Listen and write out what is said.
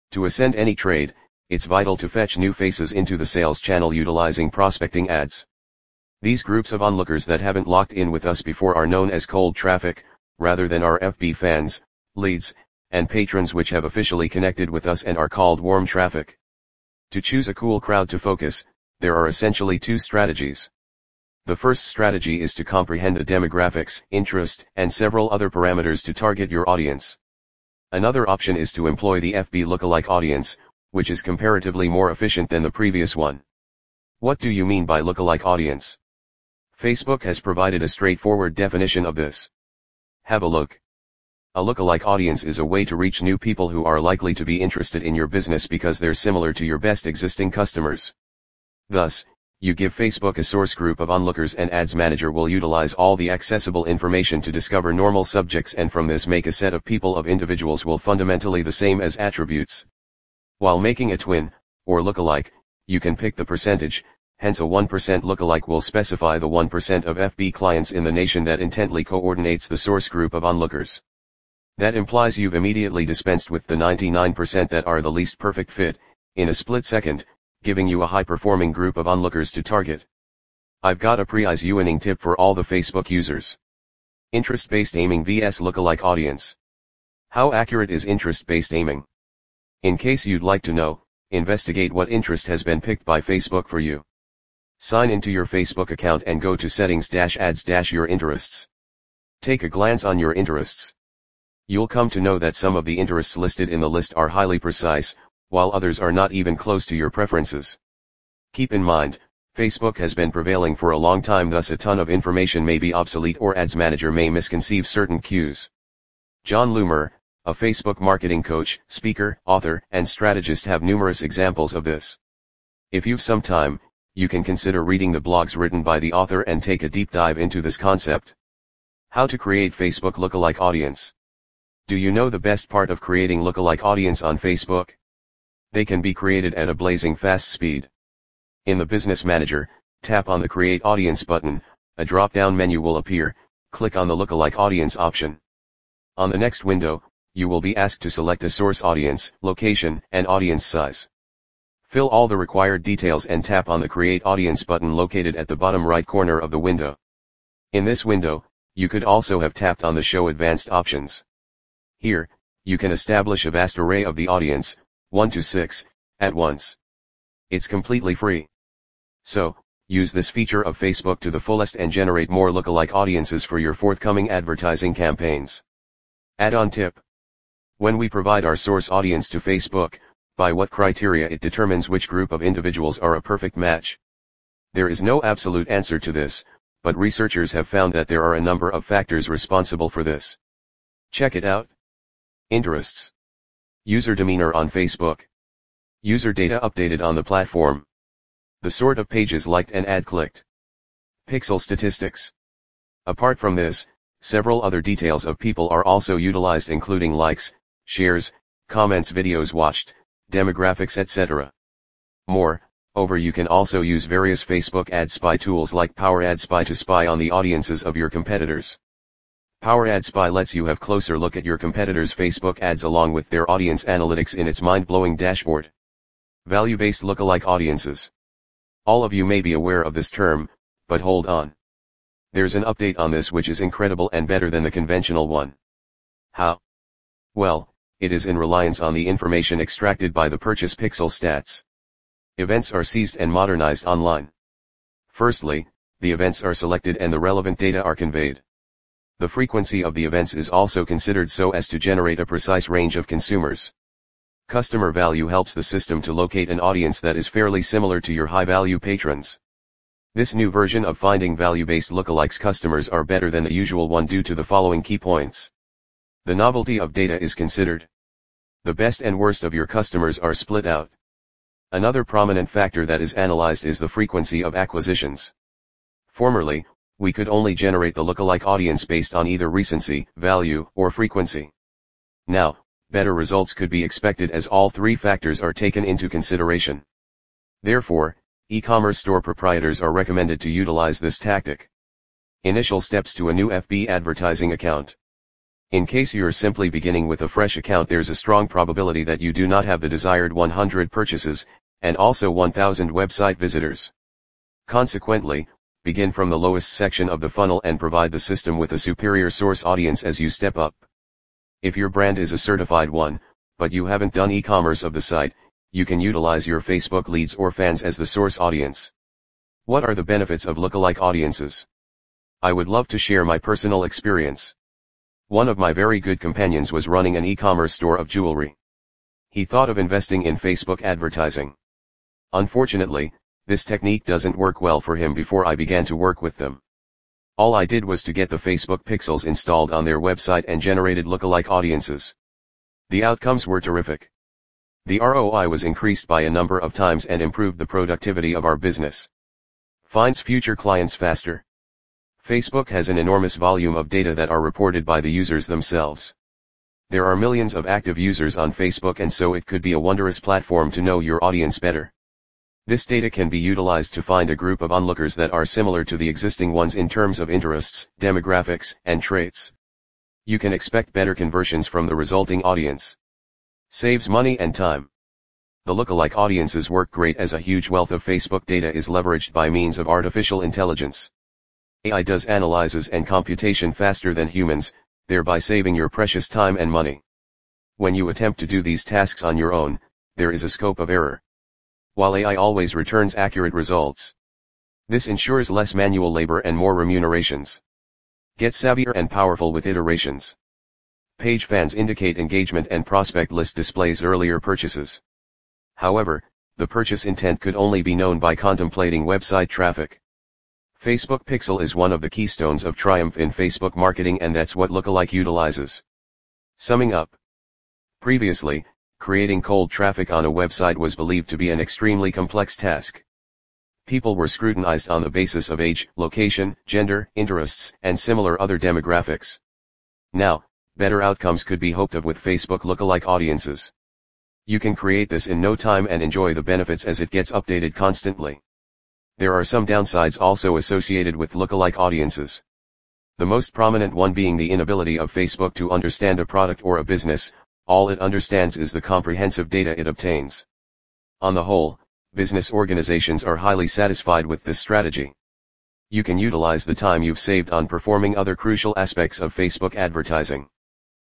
To ascend any trade, it's vital to fetch new faces into the sales channel utilizing prospecting ads. These groups of onlookers that haven't locked in with us before are known as cold traffic, rather than our FB fans, leads, and patrons which have officially connected with us and are called warm traffic. To choose a cool crowd to focus, there are essentially two strategies. The first strategy is to comprehend the demographics, interest, and several other parameters to target your audience. Another option is to employ the FB lookalike audience, which is comparatively more efficient than the previous one. What do you mean by lookalike audience? Facebook has provided a straightforward definition of this. Have a look. A lookalike audience is a way to reach new people who are likely to be interested in your business because they're similar to your best existing customers. Thus, you give Facebook a source group of onlookers and Ads Manager will utilize all the accessible information to discover normal subjects and from this make a set of people of individuals will fundamentally the same as attributes. While making a twin, or lookalike, you can pick the percentage, hence a 1% lookalike will specify the 1% of FB clients in the nation that intently coordinates the source group of onlookers. That implies you've immediately dispensed with the 99% that are the least perfect fit, in a split second, giving you a high-performing group of onlookers to target. I've got a prize-winning tip for all the Facebook users. Interest-based aiming vs lookalike audience. How accurate is interest-based aiming? In case you'd like to know, investigate what interest has been picked by Facebook for you. Sign into your Facebook account and go to settings-ads-your interests. Take a glance on your interests. You'll come to know that some of the interests listed in the list are highly precise, while others are not even close to your preferences. Keep in mind, Facebook has been prevailing for a long time, thus a ton of information may be obsolete or Ads Manager may misconceive certain cues. John Loomer, a Facebook marketing coach, speaker, author, and strategist have numerous examples of this. If you've some time, you can consider reading the blogs written by the author and take a deep dive into this concept. How to create Facebook lookalike audience. Do you know the best part of creating lookalike audience on Facebook? They can be created at a blazing fast speed. In the Business Manager, tap on the Create Audience button, a drop-down menu will appear, click on the lookalike audience option. On the next window, you will be asked to select a source audience, location, and audience size. Fill all the required details and tap on the Create Audience button located at the bottom right corner of the window. In this window, you could also have tapped on the Show Advanced options. Here, you can establish a vast array of the audience, 1 to 6, at once. It's completely free. So, use this feature of Facebook to the fullest and generate more lookalike audiences for your forthcoming advertising campaigns. Add-on tip. When we provide our source audience to Facebook, by what criteria it determines which group of individuals are a perfect match? There is no absolute answer to this, but researchers have found that there are a number of factors responsible for this. Check it out. Interests. User demeanor on Facebook. User data updated on the platform. The sort of pages liked and ad clicked. Pixel statistics. Apart from this, several other details of people are also utilized including likes, shares, comments, videos watched, demographics, etc. Moreover, you can also use various Facebook ad spy tools like Power Ad Spy to spy on the audiences of your competitors. Power Ad Spy lets you have closer look at your competitors' Facebook ads along with their audience analytics in its mind-blowing dashboard. Value-based lookalike audiences. All of you may be aware of this term, but hold on. There's an update on this which is incredible and better than the conventional one. How? Well, it is in reliance on the information extracted by the purchase pixel stats. Events are seized and modernized online. Firstly, the events are selected and the relevant data are conveyed. The frequency of the events is also considered so as to generate a precise range of consumers. Customer value helps the system to locate an audience that is fairly similar to your high-value patrons. This new version of finding value-based lookalikes customers are better than the usual one due to the following key points. The novelty of data is considered. The best and worst of your customers are split out. Another prominent factor that is analyzed is the frequency of acquisitions. Formerly, we could only generate the lookalike audience based on either recency, value, or frequency. Now, better results could be expected as all three factors are taken into consideration. Therefore, e-commerce store proprietors are recommended to utilize this tactic. Initial steps to a new FB advertising account. In case you're simply beginning with a fresh account, there's a strong probability that you do not have the desired 100 purchases, and also 1000 website visitors. Consequently, begin from the lowest section of the funnel and provide the system with a superior source audience as you step up. If your brand is a certified one, but you haven't done e-commerce of the site, you can utilize your Facebook leads or fans as the source audience. What are the benefits of lookalike audiences? I would love to share my personal experience. One of my very good companions was running an e-commerce store of jewelry. He thought of investing in Facebook advertising. Unfortunately, this technique doesn't work well for him before I began to work with them. All I did was to get the Facebook pixels installed on their website and generated lookalike audiences. The outcomes were terrific. The ROI was increased by a number of times and improved the productivity of our business. Finds future clients faster. Facebook has an enormous volume of data that are reported by the users themselves. There are millions of active users on Facebook, and so it could be a wondrous platform to know your audience better. This data can be utilized to find a group of onlookers that are similar to the existing ones in terms of interests, demographics, and traits. You can expect better conversions from the resulting audience. Saves money and time. The lookalike audiences work great as a huge wealth of Facebook data is leveraged by means of artificial intelligence. AI does analysis and computation faster than humans, thereby saving your precious time and money. When you attempt to do these tasks on your own, there is a scope of error, while AI always returns accurate results. This ensures less manual labor and more remunerations. Get savvier and powerful with iterations. Page fans indicate engagement and prospect list displays earlier purchases. However, the purchase intent could only be known by contemplating website traffic. Facebook Pixel is one of the keystones of triumph in Facebook marketing, and that's what lookalike utilizes. Summing up. Previously, creating cold traffic on a website was believed to be an extremely complex task. People were scrutinized on the basis of age, location, gender, interests, and similar other demographics. Now, better outcomes could be hoped of with Facebook lookalike audiences. You can create this in no time and enjoy the benefits as it gets updated constantly. There are some downsides also associated with lookalike audiences. The most prominent one being the inability of Facebook to understand a product or a business. All it understands is the comprehensive data it obtains. On the whole, business organizations are highly satisfied with this strategy. You can utilize the time you've saved on performing other crucial aspects of Facebook advertising.